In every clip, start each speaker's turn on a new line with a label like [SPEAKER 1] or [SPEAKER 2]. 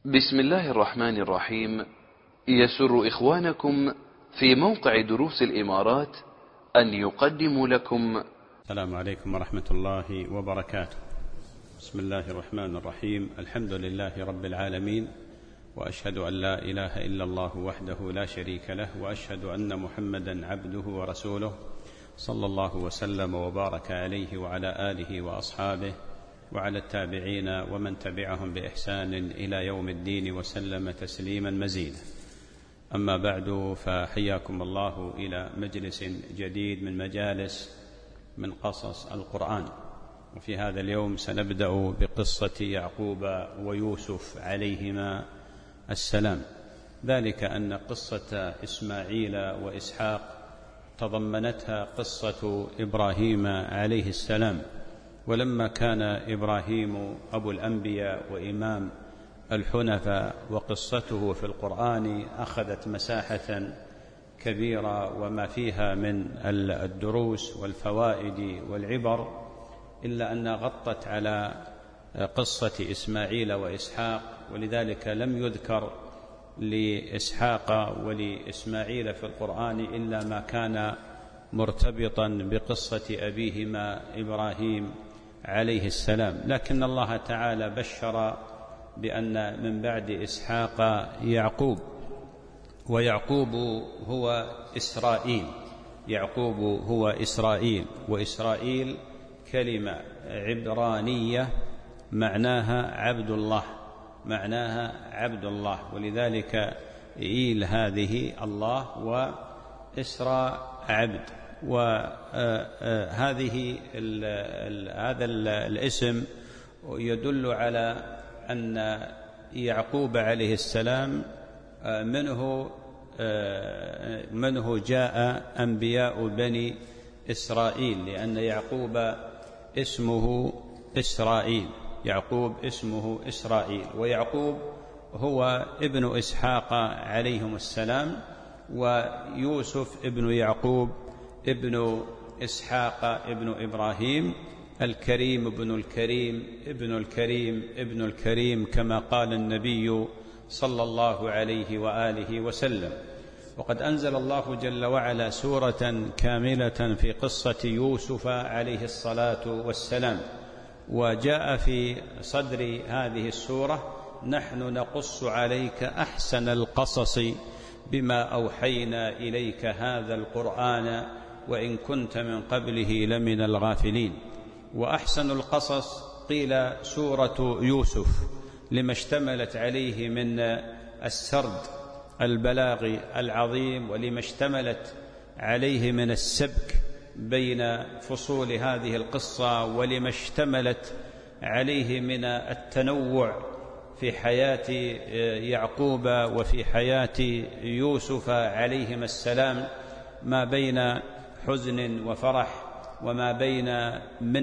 [SPEAKER 1] بسم الله الرحمن الرحيم. يسر إخوانكم في موقع دروس الإمارات أن يقدموا لكم.
[SPEAKER 2] السلام عليكم ورحمة الله وبركاته. بسم الله الرحمن الرحيم. الحمد لله رب العالمين، وأشهد أن لا إله إلا الله وحده لا شريك له، وأشهد أن محمدا عبده ورسوله، صلى الله وسلم وبارك عليه وعلى آله وأصحابه وعلى التابعين ومن تبعهم بإحسان إلى يوم الدين وسلم تسليما مزيدا. أما بعد، فحياكم الله إلى مجلس جديد من مجالس من قصص القرآن. وفي هذا اليوم سنبدأ بقصة يعقوب ويوسف عليهما السلام، ذلك أن قصة إسماعيل وإسحاق تضمنتها قصة إبراهيم عليه السلام. ولما كان إبراهيم أبو الأنبياء وإمام الحنفاء وقصته في القرآن أخذت مساحة كبيرة وما فيها من الدروس والفوائد والعبر، إلا أن غطت على قصة إسماعيل وإسحاق، ولذلك لم يذكر لإسحاق ولإسماعيل في القرآن إلا ما كان مرتبطا بقصة أبيهما إبراهيم عليه السلام. لكن الله تعالى بشر بأن من بعد إسحاق يعقوب، ويعقوب هو إسرائيل. يعقوب هو إسرائيل، وإسرائيل كلمة عبرانية معناها عبد الله، معناها عبد الله، ولذلك إيل هذه الله وإسراء عبد. وهذه هذا الاسم يدل على أن يعقوب عليه السلام منه جاء أنبياء بني إسرائيل، لأن يعقوب اسمه إسرائيل. يعقوب اسمه إسرائيل، ويعقوب هو ابن إسحاق عليهم السلام، ويوسف ابن يعقوب ابن إسحاق ابن إبراهيم، الكريم ابن الكريم ابن الكريم ابن الكريم، كما قال النبي صلى الله عليه وآله وسلم. وقد أنزل الله جل وعلا سورة كاملة في قصة يوسف عليه الصلاة والسلام، وجاء في صدر هذه السورة: نحن نقص عليك أحسن القصص بما أوحينا إليك هذا القرآن وإن كنت من قبله لمن الغافلين. وأحسن القصص قيل سورة يوسف لما اشتملت عليه من السرد البلاغي العظيم، ولما اشتملت عليه من السبك بين فصول هذه القصة، ولما اشتملت عليه من التنوع في حياة يعقوب وفي حياة يوسف عليهما السلام، ما بين حزن وفرح، وما بين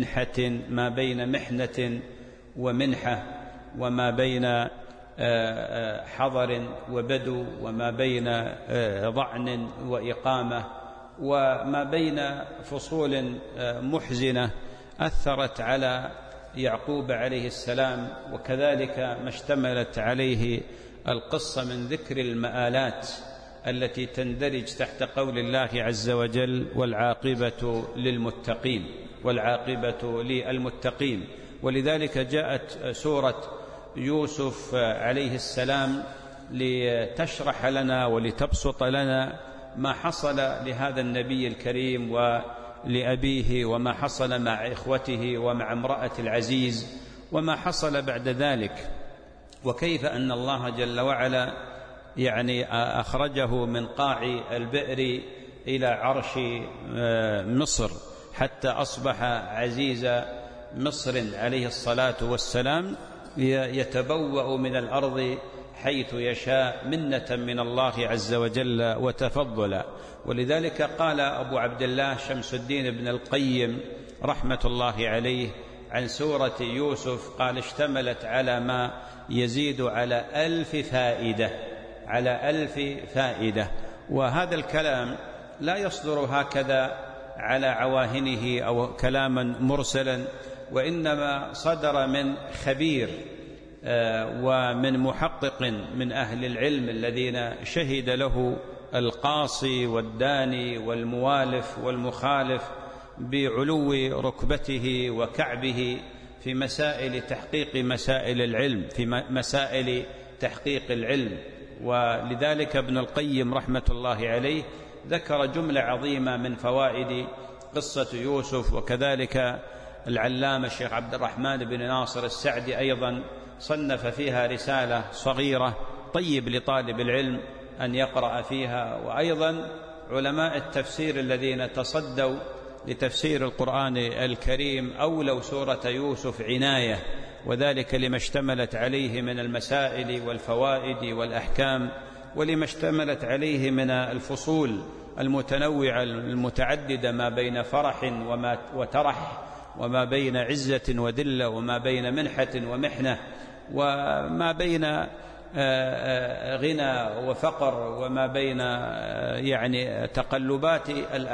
[SPEAKER 2] محنة ومنحة، وما بين حضر وبدو، وما بين ضعن وإقامة، وما بين فصول محزنة أثرت على يعقوب عليه السلام. وكذلك ما اشتملت عليه القصة من ذكر المآلات التي تندرج تحت قول الله عز وجل: والعاقبة للمتقين، والعاقبة للمتقين. ولذلك جاءت سورة يوسف عليه السلام لتشرح لنا ولتبسط لنا ما حصل لهذا النبي الكريم ولأبيه، وما حصل مع إخوته ومع امرأة العزيز، وما حصل بعد ذلك، وكيف أن الله جل وعلا أخرجه من قاع البئر إلى عرش مصر حتى أصبح عزيز مصر عليه الصلاة والسلام، يتبوأ من الأرض حيث يشاء منة من الله عز وجل وتفضلا. ولذلك قال أبو عبد الله شمس الدين بن القيم رحمة الله عليه عن سورة يوسف، قال: اشتملت على ما يزيد على 1000 فائدة، على 1000 فائدة. وهذا الكلام لا يصدر هكذا على عواهنه أو كلاما مرسلا، وإنما صدر من خبير ومن محقق من أهل العلم الذين شهد له القاصي والداني والموالف والمخالف بعلو ركبته وكعبه في مسائل تحقيق مسائل العلم، في مسائل تحقيق العلم. ولذلك ابن القيم رحمة الله عليه ذكر جملة عظيمة من فوائد قصة يوسف، وكذلك العلامة الشيخ عبد الرحمن بن ناصر السعدي أيضا صنف فيها رسالة صغيرة طيب لطالب العلم أن يقرأ فيها. وأيضا علماء التفسير الذين تصدوا لتفسير القرآن الكريم أولوا سورة يوسف عناية، وذلك لما اشتملت عليه من المسائل والفوائد والأحكام، ولما اشتملت عليه من الفصول المتنوعة المتعددة، ما بين فرح وترح، وما بين عزة وذلة، وما بين منحة ومحنة، وما بين غنى وفقر، وما بين يعني تقلبات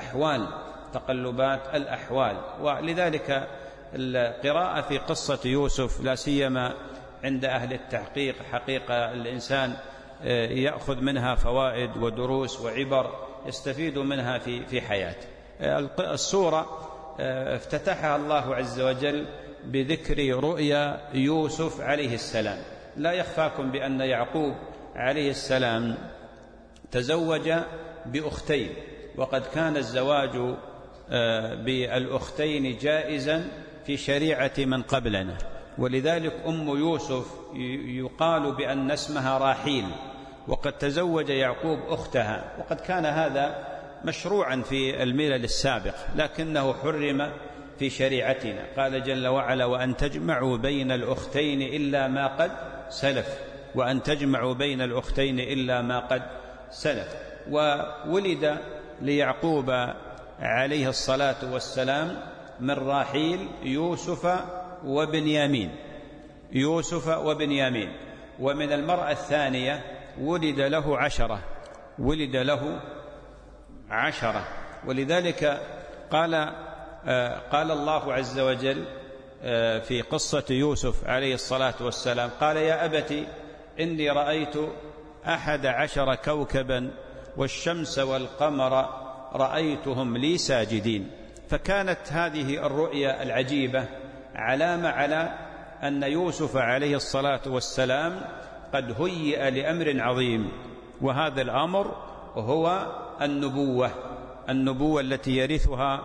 [SPEAKER 2] الأحوال. ولذلك القراءة في قصة يوسف لا سيما عند أهل التحقيق حقيقة الإنسان يأخذ منها فوائد ودروس وعبر يستفيد منها في حياته. السورة افتتحها الله عز وجل بذكر رؤيا يوسف عليه السلام. لا يخفاكم بأن يعقوب عليه السلام تزوج بأختين، وقد كان الزواج بالأختين جائزا في شريعة من قبلنا، ولذلك أم يوسف يقال بأن اسمها راحيل، وقد تزوج يعقوب أختها، وقد كان هذا مشروعا في الملل السابق، لكنه حرم في شريعتنا. قال جل وعلا: وأن تجمعوا بين الأختين إلا ما قد سلف، وأن تجمعوا بين الأختين إلا ما قد سلف. وولد ليعقوب عليه الصلاة والسلام من راحيل يوسف وبنيامين. ومن المرأة الثانية ولد له عشرة. ولذلك قال الله عز وجل في قصة يوسف عليه الصلاة والسلام: قال يا أبت إني رأيت 11 كوكبا والشمس والقمر رأيتهم لي ساجدين. فكانت هذه الرؤيا العجيبة علامة على أن يوسف عليه الصلاة والسلام قد هيئ لأمر عظيم، وهذا الأمر هو النبوة التي يرثها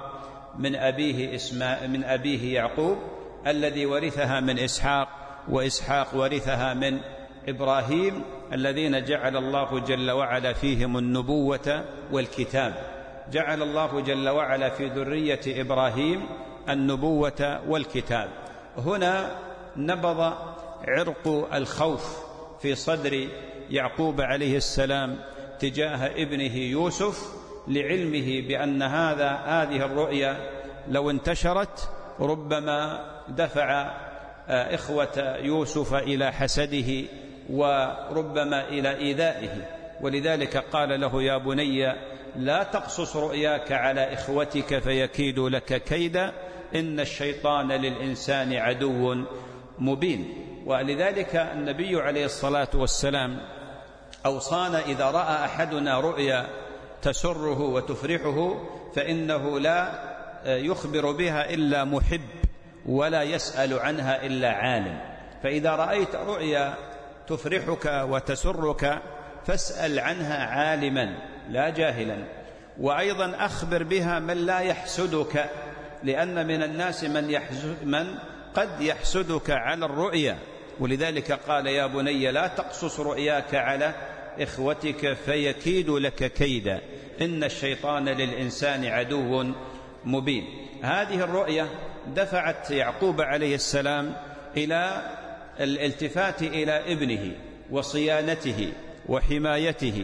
[SPEAKER 2] من أبيه يعقوب، الذي ورثها من إسحاق، وإسحاق ورثها من إبراهيم، الذين جعل الله جل وعلا فيهم النبوة والكتاب. جعل الله جل وعلا في ذرية إبراهيم النبوة والكتاب. هنا نبض عرق الخوف في صدر يعقوب عليه السلام تجاه ابنه يوسف، لعلمه بأن هذه الرؤيا لو انتشرت ربما دفع إخوة يوسف إلى حسده وربما إلى إيذائه. ولذلك قال له: يا بني لا تقصص رؤياك على إخوتك فيكيدوا لك كيدا إن الشيطان للإنسان عدو مبين. ولذلك النبي عليه الصلاة والسلام أوصانا: إذا رأى أحدنا رؤيا تسره وتفرحه فإنه لا يخبر بها إلا محب، ولا يسأل عنها إلا عالم. فإذا رأيت رؤيا تفرحك وتسرك فاسأل عنها عالما لا جاهلا، وأيضا أخبر بها من لا يحسدك، لأن من الناس من قد يحسدك على الرؤيا. ولذلك قال: يا بني لا تقصص رؤياك على إخوتك فيكيد لك كيدا إن الشيطان للإنسان عدو مبين. هذه الرؤيا دفعت يعقوب عليه السلام إلى الالتفات إلى ابنه وصيانته وحمايته.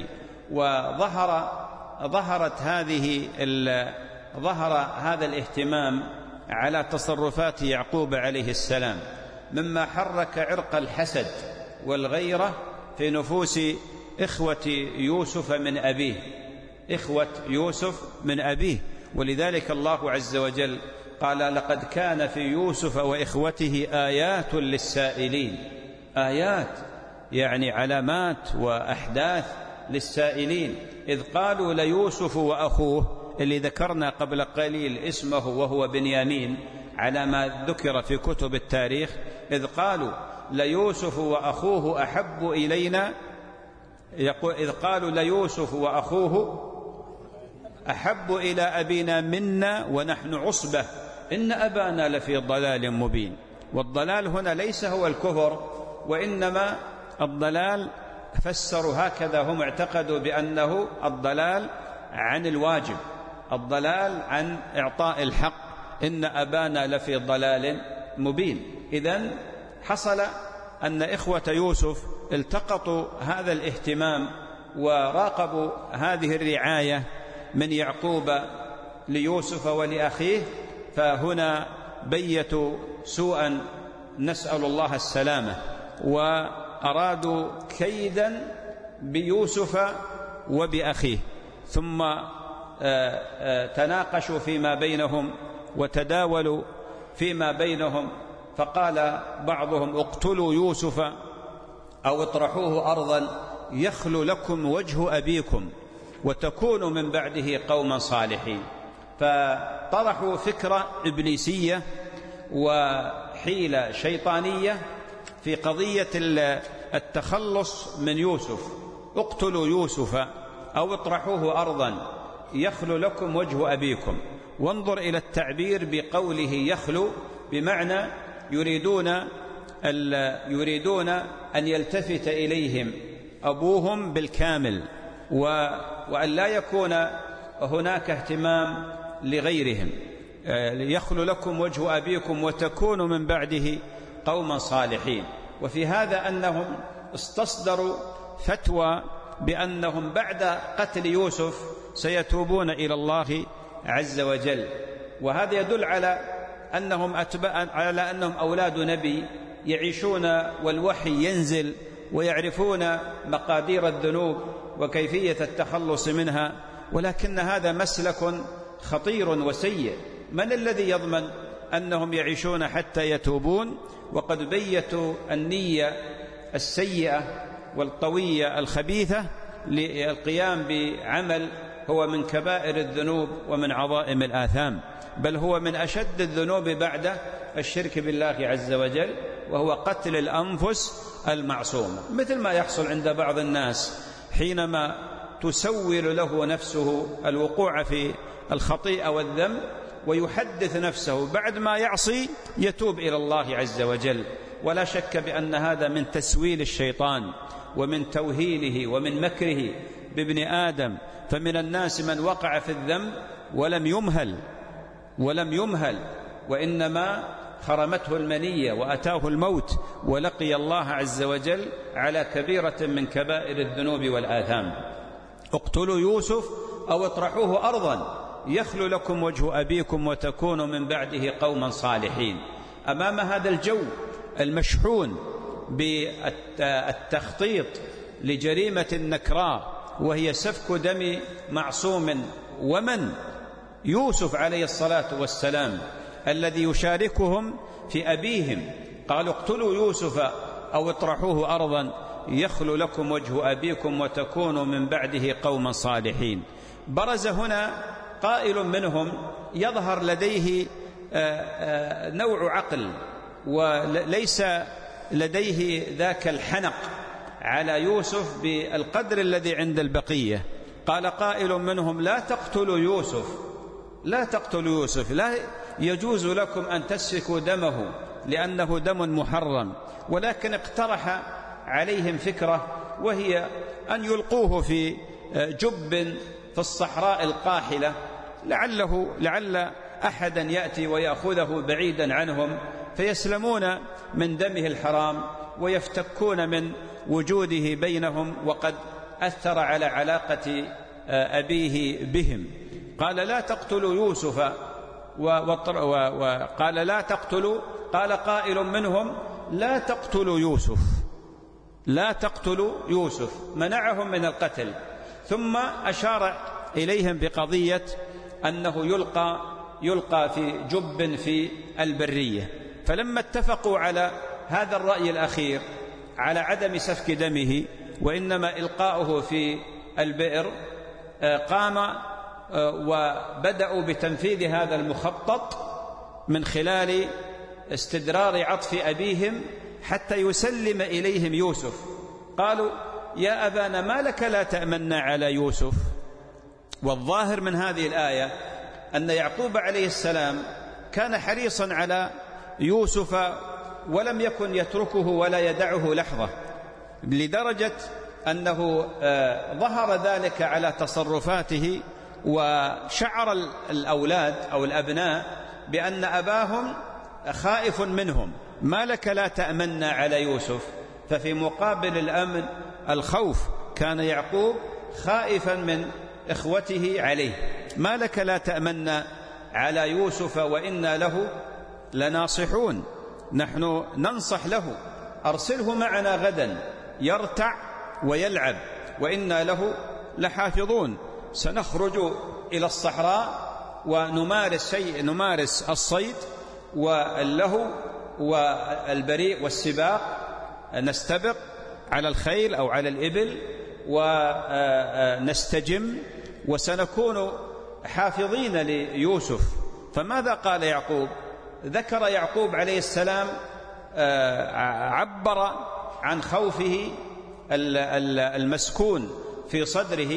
[SPEAKER 2] وظهر هذا الاهتمام على تصرفات يعقوب عليه السلام، مما حرك عرق الحسد والغيرة في نفوس إخوة يوسف من أبيه. ولذلك الله عز وجل قال: لقد كان في يوسف وإخوته آيات للسائلين. آيات يعني علامات وأحداث للسائلين. إذ قالوا ليوسف وأخوه اللي ذكرنا قبل قليل اسمه وهو بنيامين على ما ذكر في كتب التاريخ، إذ قالوا ليوسف وأخوه أحب إلينا، يقول إذ قالوا ليوسف وأخوه أحب إلى أبينا منا ونحن عصبة إن أبانا لفي ضلال مبين. والضلال هنا ليس هو الكفر، وإنما الضلال فسروا هكذا، هم اعتقدوا بأنه الضلال عن الواجب، الضلال عن إعطاء الحق، إن أبانا لفي ضلال مبين. إذن حصل أن إخوة يوسف التقطوا هذا الاهتمام وراقبوا هذه الرعاية من يعقوب ليوسف ولأخيه، فهنا بيتوا سوءا نسأل الله السلامة، وأرادوا كيدا بيوسف وبأخيه، ثم تناقشوا فيما بينهم وتداولوا فيما بينهم، فقال بعضهم اقتلوا يوسف أو اطرحوه أرضا يخل لكم وجه أبيكم وتكونوا من بعده قوما صالحين. فطرحوا فكرة إبليسية وحيلة شيطانية في قضية التخلص من يوسف، اقتلوا يوسف أو اطرحوه أرضا يخل لكم وجه أبيكم. وانظر إلى التعبير بقوله يخلو، بمعنى يريدون أن يلتفت إليهم أبوهم بالكامل، وأن لا يكون هناك اهتمام لغيرهم. يخل لكم وجه أبيكم وتكونوا من بعده قوما صالحين. وفي هذا أنهم استصدروا فتوى بأنهم بعد قتل يوسف سيتوبون إلى الله عز وجل، وهذا يدل على أنهم أولاد نبي يعيشون والوحي ينزل ويعرفون مقادير الذنوب وكيفية التخلص منها، ولكن هذا مسلك خطير وسيء. من الذي يضمن أنهم يعيشون حتى يتوبون وقد بيتوا النية السيئة والطوية الخبيثة للقيام بعمل هو من كبائر الذنوب ومن عظائم الآثام، بل هو من أشد الذنوب بعد الشرك بالله عز وجل، وهو قتل الأنفس المعصومة، مثل ما يحصل عند بعض الناس حينما تسول له نفسه الوقوع في الخطيئة والذنب ويحدث نفسه بعد ما يعصي يتوب إلى الله عز وجل. ولا شك بأن هذا من تسويل الشيطان ومن توهيله ومن مكره بابن آدم. فمن الناس من وقع في الذنب ولم يمهل وإنما خرمته المنية وأتاه الموت ولقي الله عز وجل على كبيرة من كبائر الذنوب والآثام. اقتلوا يوسف أو اطرحوه أرضا يخل لكم وجه أبيكم وتكونوا من بعده قوما صالحين. أمام هذا الجو المشحون بالتخطيط لجريمة نكراء وهي سفك دم معصوم، ومن يوسف عليه الصلاة والسلام الذي يشاركهم في أبيهم، قالوا اقتلوا يوسف أو اطرحوه أرضا يخل لكم وجه أبيكم وتكونوا من بعده قوما صالحين. برز هنا قائل منهم يظهر لديه نوع عقل وليس لديه ذاك الحنق على يوسف بالقدر الذي عند البقية. قال قائل منهم لا تقتلوا يوسف، لا يجوز لكم أن تسفكوا دمه لأنه دم محرم، ولكن اقترح عليهم فكرة وهي أن يلقوه في جب في الصحراء القاحلة لعل أحدا يأتي ويأخذه بعيدا عنهم فيسلمون من دمه الحرام ويفتكون من وجوده بينهم وقد أثر على علاقة أبيه بهم. قال لا تقتلوا يوسف وقال لا تقتلوا، قال قائل منهم لا تقتلوا يوسف، منعهم من القتل، ثم أشار إليهم بقضية أنه يلقى في جب في البرية. فلما اتفقوا على هذا الرأي الأخير على عدم سفك دمه وإنما إلقاؤه في البئر، قام وبدأوا بتنفيذ هذا المخطط من خلال استدرار عطف أبيهم حتى يسلم إليهم يوسف. قالوا: يا أبانا ما لك لا تأمنا على يوسف. والظاهر من هذه الآية أن يعقوب عليه السلام كان حريصا على يوسف ولم يكن يتركه ولا يدعه لحظة، لدرجة أنه ظهر ذلك على تصرفاته، وشعر الأولاد أو الأبناء بأن أباهم خائف منهم. ما لك لا تأمنا على يوسف؟ ففي مقابل الأمن الخوف، كان يعقوب خائفا من إخوته عليه. ما لك لا تأمنا على يوسف وإنا له لناصحون، نحن ننصح له، أرسله معنا غدا يرتع ويلعب وإنا له لحافظون. سنخرج إلى الصحراء ونمارس الصيد واللهو والبريء والسباق، نستبق على الخيل أو على الإبل ونستجم، وسنكون حافظين ليوسف. فماذا قال يعقوب؟ ذكر يعقوب عليه السلام، عبر عن خوفه المسكون في صدره،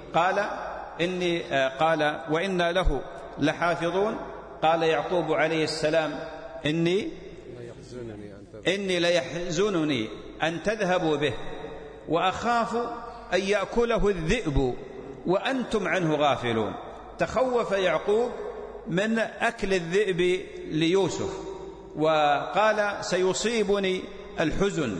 [SPEAKER 2] قال وإنا له لحافظون. قال يعقوب عليه السلام: إني ليحزنني أن تذهبوا به وأخاف أن يأكله الذئب وأنتم عنه غافلون. تخوف يعقوب من أكل الذئب ليوسف، وقال: سيصيبني الحزن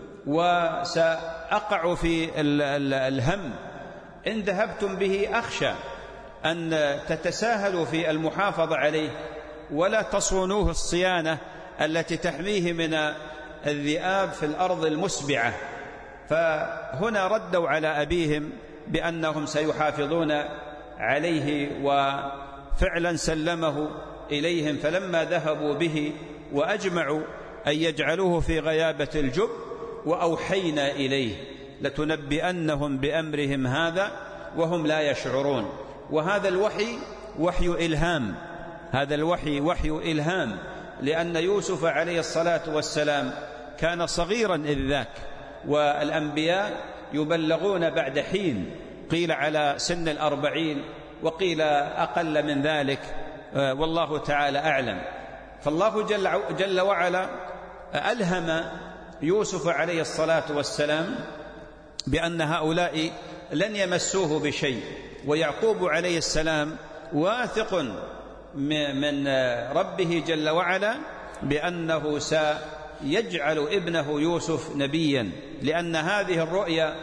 [SPEAKER 2] وسأقع في الهم إن ذهبتم به، أخشى أن تتساهلوا في المحافظة عليه ولا تصونوه الصيانة التي تحميه من الذئاب في الأرض المسبعة. فهنا ردوا على أبيهم بأنهم سيحافظون عليه، وفعلا سلمه إليهم. فلما ذهبوا به وأجمعوا أن يجعلوه في غيابة الجب، وأوحينا إليه لتنبئنهم بأمرهم هذا وهم لا يشعرون. وهذا الوحي وحي إلهام، هذا الوحي وحي إلهام، لأن يوسف عليه الصلاة والسلام كان صغيرا إذ ذاك، والأنبياء يبلغون بعد حين، قيل على سن 40 وقيل أقل من ذلك، والله تعالى أعلم. فالله جل وعلا ألهم يوسف عليه الصلاة والسلام بأن هؤلاء لن يمسوه بشيء، ويعقوب عليه السلام واثق من ربه جل وعلا بأنه سيجعل ابنه يوسف نبيا، لأن هذه الرؤيا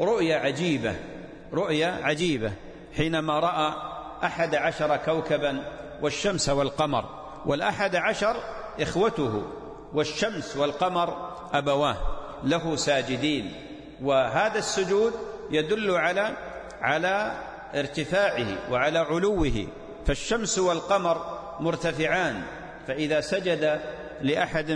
[SPEAKER 2] رؤيا عجيبة حينما رأى 11 كوكبا والشمس والقمر، وال11 إخوته، والشمس والقمر أبواه له ساجدين. وهذا السجود يدل على ارتفاعه وعلى علوه، فالشمس والقمر مرتفعان، فإذا سجد لأحد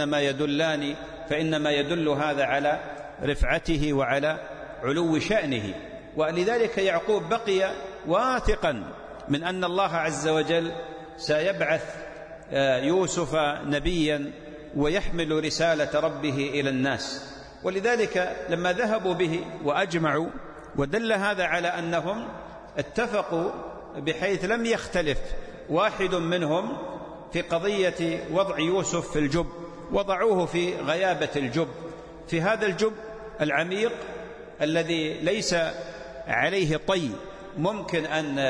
[SPEAKER 2] فإنما يدل هذا على رفعته وعلى علو شأنه. ولذلك يعقوب بقي واثقا من أن الله عز وجل سيبعث يوسف نبيا ويحمل رسالة ربه إلى الناس. ولذلك لما ذهبوا به وأجمعوا، ودل هذا على أنهم اتفقوا بحيث لم يختلف واحد منهم في قضية وضع يوسف في الجب، وضعوه في غيابة الجب، في هذا الجب العميق الذي ليس عليه طي، ممكن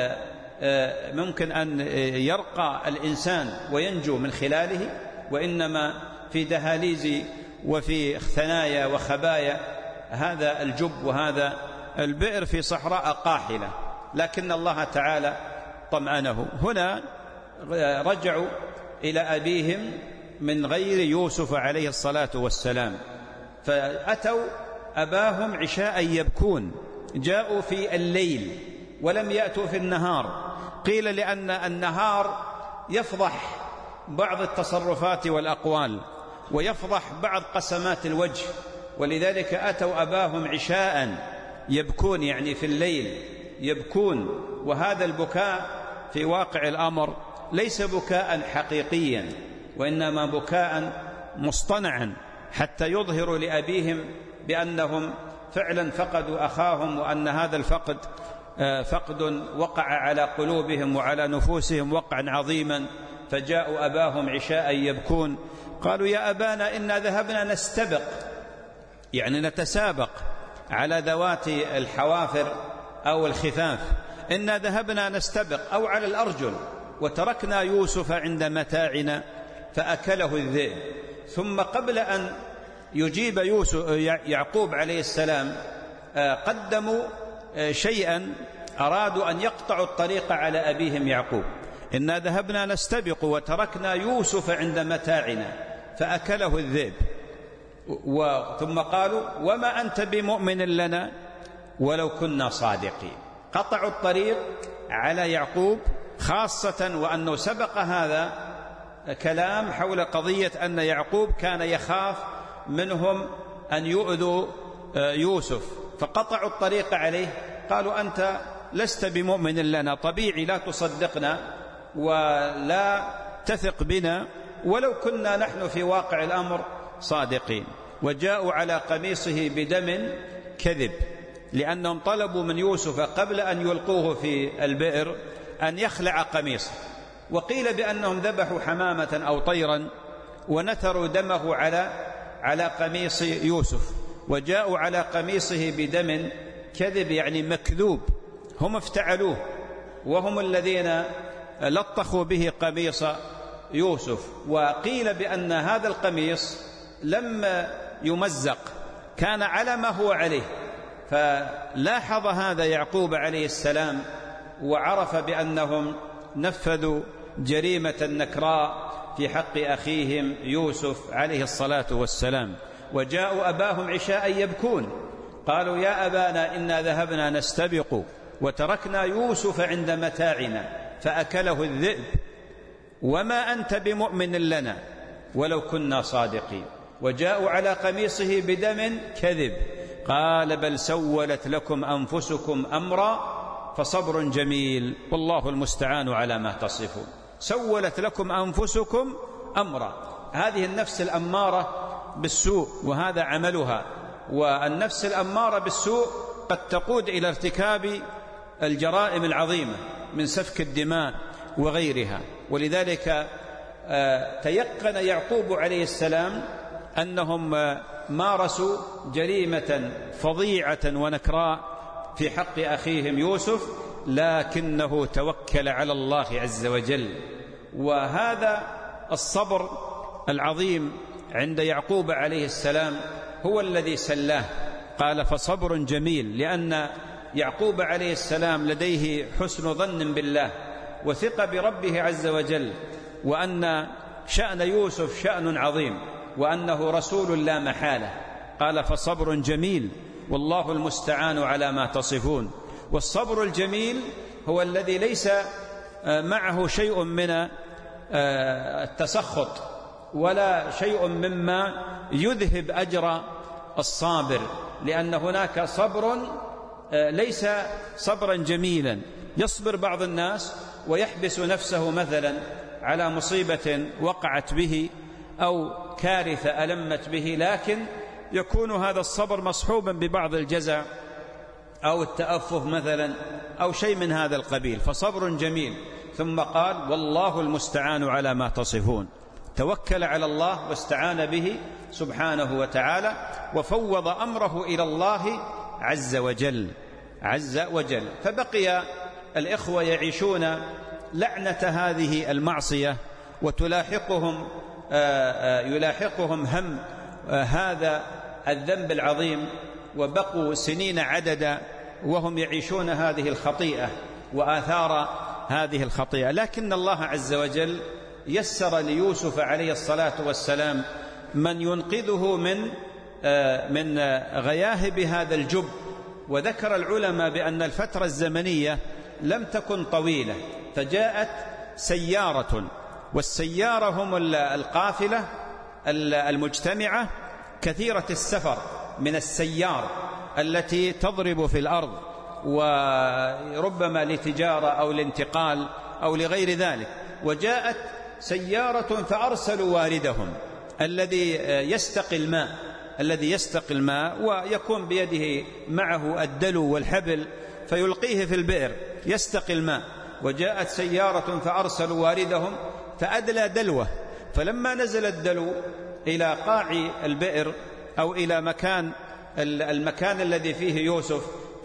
[SPEAKER 2] أن يرقى الإنسان وينجو من خلاله، وإنما في دهاليز وفي ثنايا وخبايا هذا الجب وهذا البئر في صحراء قاحلة، لكن الله تعالى طمأنه. هنا رجعوا إلى أبيهم من غير يوسف عليه الصلاة والسلام، فأتوا أباهم عشاء يبكون، جاءوا في الليل ولم يأتوا في النهار، قيل لأن النهار يفضح بعض التصرفات والأقوال، ويفضح بعض قسمات الوجه، ولذلك أتوا أباهم عشاء يبكون، يعني في الليل يبكون. وهذا البكاء في واقع الأمر ليس بكاء حقيقيا، وإنما بكاء مصطنعا حتى يظهروا لأبيهم بأنهم فعلا فقدوا أخاهم، وأن هذا الفقد فقد وقع على قلوبهم وعلى نفوسهم وقعا عظيما. فجاءوا أباهم عشاء يبكون، قالوا يا أبانا إنا ذهبنا نستبق، يعني نتسابق على ذوات الحوافر أو الخفاف، إنا ذهبنا نستبق، أو على الأرجل، وتركنا يوسف عند متاعنا فأكله الذئب. ثم قبل أن يجيب يعقوب عليه السلام قدموا شيئا، أرادوا أن يقطعوا الطريق على أبيهم يعقوب. إنا ذهبنا نستبق وتركنا يوسف عند متاعنا فأكله الذئب. ثم قالوا وما أنت بمؤمن لنا ولو كنا صادقين. قطعوا الطريق على يعقوب، خاصة وأنه سبق هذا كلام حول قضية أن يعقوب كان يخاف منهم أن يؤذوا يوسف، فقطعوا الطريق عليه. قالوا أنت لست بمؤمن لنا، طبيعي لا تصدقنا ولا تثق بنا ولو كنا نحن في واقع الأمر صادقين. وجاءوا على قميصه بدم كذب، لأنهم طلبوا من يوسف قبل أن يلقوه في البئر أن يخلع قميصه، وقيل بأنهم ذبحوا حمامة أو طيرا ونثروا دمه على قميص يوسف. وجاءوا على قميصه بدم كذب، يعني مكذوب، هم افتعلوه، وهم الذين لطخوا به قميص يوسف. وقيل بأن هذا القميص لم يمزق، كان على ما هو عليه. فلاحظ هذا يعقوب عليه السلام وعرف بأنهم نفذوا جريمة نكراء في حق أخيهم يوسف عليه الصلاة والسلام. وجاءوا أباهم عشاء يبكون، قالوا يا أبانا إنا ذهبنا نستبق وتركنا يوسف عند متاعنا فأكله الذئب وما أنت بمؤمن لنا ولو كنا صادقين. وجاءوا على قميصه بدم كذب، قال بل سولت لكم أنفسكم أمرا فصبر جميل والله المستعان على ما تصفون. سولت لكم أنفسكم أمرا، هذه النفس الأمارة بالسوء وهذا عملها. والنفس الأمارة بالسوء قد تقود إلى ارتكاب الجرائم العظيمة من سفك الدماء وغيرها. ولذلك تيقن يعقوب عليه السلام أنهم مارسوا جريمة فظيعة ونكراء في حق أخيهم يوسف، لكنه توكل على الله عز وجل. وهذا الصبر العظيم عند يعقوب عليه السلام هو الذي سلاه. قال فصبر جميل، لأن يعقوب عليه السلام لديه حسن ظن بالله وثقة بربه عز وجل، وأن شأن يوسف شأن عظيم، وأنه رسول لا محالة. قال فصبر جميل والله المستعان على ما تصفون. والصبر الجميل هو الذي ليس معه شيء من التسخط ولا شيء مما يذهب أجر الصابر، لأن هناك صبر ليس صبرا جميلا. يصبر بعض الناس ويحبس نفسه مثلا على مصيبة وقعت به أو كارثة ألمت به، لكن يكون هذا الصبر مصحوبا ببعض الجزع أو التأفه مثلا أو شيء من هذا القبيل، فصبر جميل. ثم قال والله المستعان على ما تصفون. توكل على الله واستعان به سبحانه وتعالى، وفوض أمره إلى الله عز وجل. فبقي الإخوة يعيشون لعنة هذه المعصية، يلاحقهم هم هذا الذنب العظيم، وبقوا سنين عددا وهم يعيشون هذه الخطيئة وآثار هذه الخطيئة. لكن الله عز وجل يسر ليوسف عليه الصلاة والسلام من ينقذه من غياهب هذا الجب. وذكر العلماء بأن الفترة الزمنية لم تكن طويلة، فجاءت سيارة، والسيارة هم القافلة المجتمعة كثيرة السفر، من السيار التي تضرب في الأرض، وربما لتجارة أو لانتقال أو لغير ذلك. وجاءت سيارة فأرسلوا واردهم الذي يستقي الماء ويكون بيده معه الدلو والحبل فيلقيه في البئر يستقي الماء. وجاءت سيارة فأرسلوا واردهم فأدلى دلوه، فلما نزل الدلو إلى قاع البئر أو إلى المكان الذي فيه يوسف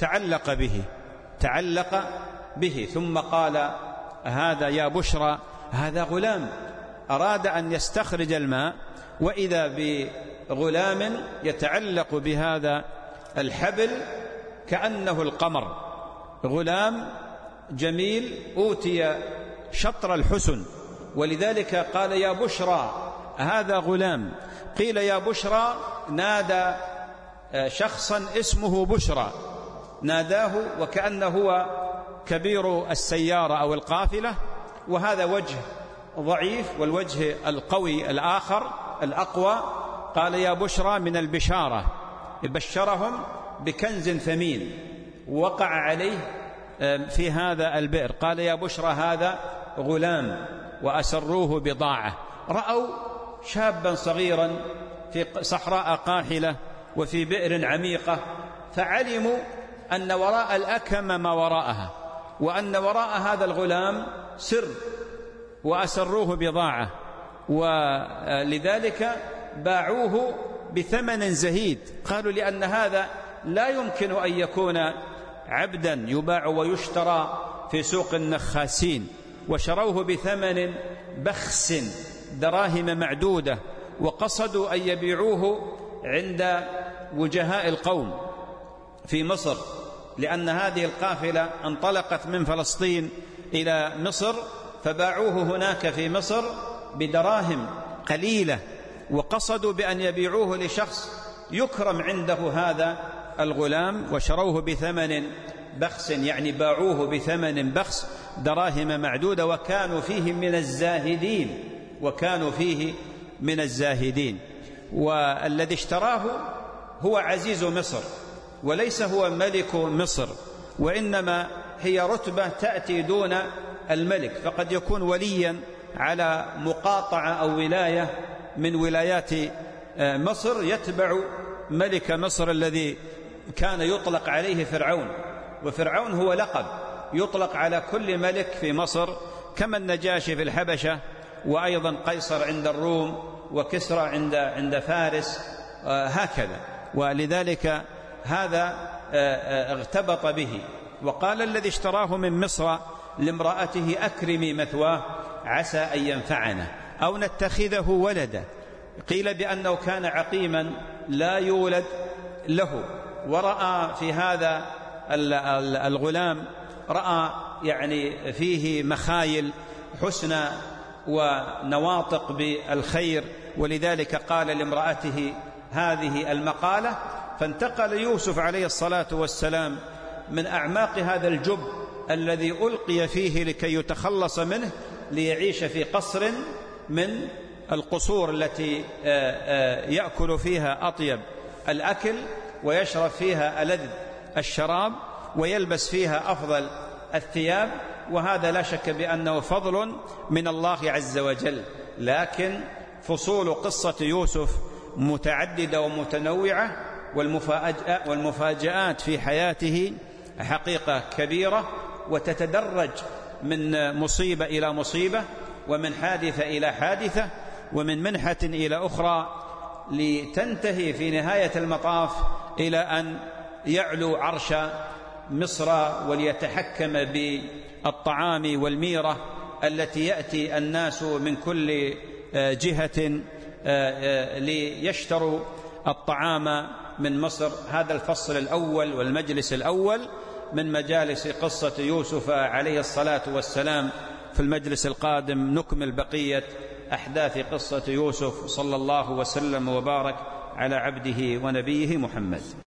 [SPEAKER 2] تعلق به ثم قال: هذا يا بشرى، هذا غلام. أراد أن يستخرج الماء وإذا بغلام يتعلق بهذا الحبل كأنه القمر، غلام جميل أوتي شطر الحسن، ولذلك قال: يا بشرى، هذا غلام. قيل يا بشرى، نادى شخصا اسمه بشرى، ناداه وكأنه هو كبير السيارة أو القافلة، وهذا وجه ضعيف، والوجه القوي الآخر الأقوى قال: يا بشرى من البشارة، بشرهم بكنز ثمين وقع عليه في هذا البئر. قال: يا بشرى، هذا غلام. وأسروه بضاعة. رأوا شابا صغيرا في صحراء قاحلة وفي بئر عميقة، فعلموا أن وراء الأكمة ما وراءها، وأن وراء هذا الغلام سر، وأسروه بضاعة، ولذلك باعوه بثمن زهيد. قالوا: لأن هذا لا يمكن أن يكون عبدا يباع ويشترى في سوق النخاسين، وشروه بثمن بخس دراهم معدودة، وقصدوا أن يبيعوه عند وجهاء القوم في مصر، لأن هذه القافلة انطلقت من فلسطين إلى مصر، فباعوه هناك في مصر بدراهم قليلة، وقصدوا بأن يبيعوه لشخص يكرم عنده هذا الغلام، وشروه بثمن بخس، يعني باعوه بثمن بخس دراهم معدودة، وكانوا فيه من الزاهدين. والذي اشتراه هو عزيز مصر، وليس هو ملك مصر، وإنما هي رتبة تأتي دون الملك، فقد يكون وليا على مقاطعة أو ولاية من ولايات مصر يتبع ملك مصر الذي كان يطلق عليه فرعون، وفرعون هو لقب يطلق على كل ملك في مصر، كما النجاشي في الحبشة، وأيضا قيصر عند الروم، وكسرى عند فارس، هكذا. ولذلك هذا اغتبط به. وقال الذي اشتراه من مصر لامرأته: أكرمي مثواه عسى أن ينفعنا أو نتخذه ولدا. قيل بأنه كان عقيما لا يولد له، ورأى في هذا الغلام رأى يعني فيه مخايل حسنى ونواطق بالخير، ولذلك قال لامرأته هذه المقالة. فانتقل يوسف عليه الصلاة والسلام من أعماق هذا الجب الذي ألقي فيه لكي يتخلص منه، ليعيش في قصر من القصور التي يأكل فيها أطيب الأكل، ويشرب فيها ألذ الشراب، ويلبس فيها أفضل الثياب. وهذا لا شك بأنه فضل من الله عز وجل. لكن فصول قصة يوسف متعددة ومتنوعة، والمفاجآت في حياته حقيقة كبيرة، وتتدرج من مصيبة إلى مصيبة، ومن حادثة إلى حادثة، ومن منحة إلى أخرى، لتنتهي في نهاية المطاف إلى أن يعلو عرش مصر وليتحكم بالطعام والميرة التي يأتي الناس من كل جهة ليشتروا الطعام من مصر. هذا الفصل الأول والمجلس الأول من مجالس قصة يوسف عليه الصلاة والسلام. في المجلس القادم نكمل بقية أحداث قصة يوسف، صلى الله وسلم وبارك على عبده ونبيه محمد.